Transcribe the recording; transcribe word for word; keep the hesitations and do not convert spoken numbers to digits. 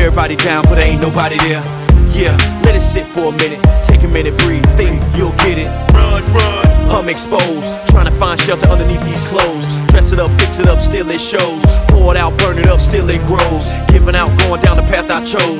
everybody down, but ain't nobody there. Yeah, let it sit for a minute. Take a minute, breathe, think you'll get it. Run, run, I'm exposed, trying to find shelter underneath these clothes. Dress it up, fix it up, still it shows. Pour it out, burn it up, still it grows. Giving out, going down the path I chose.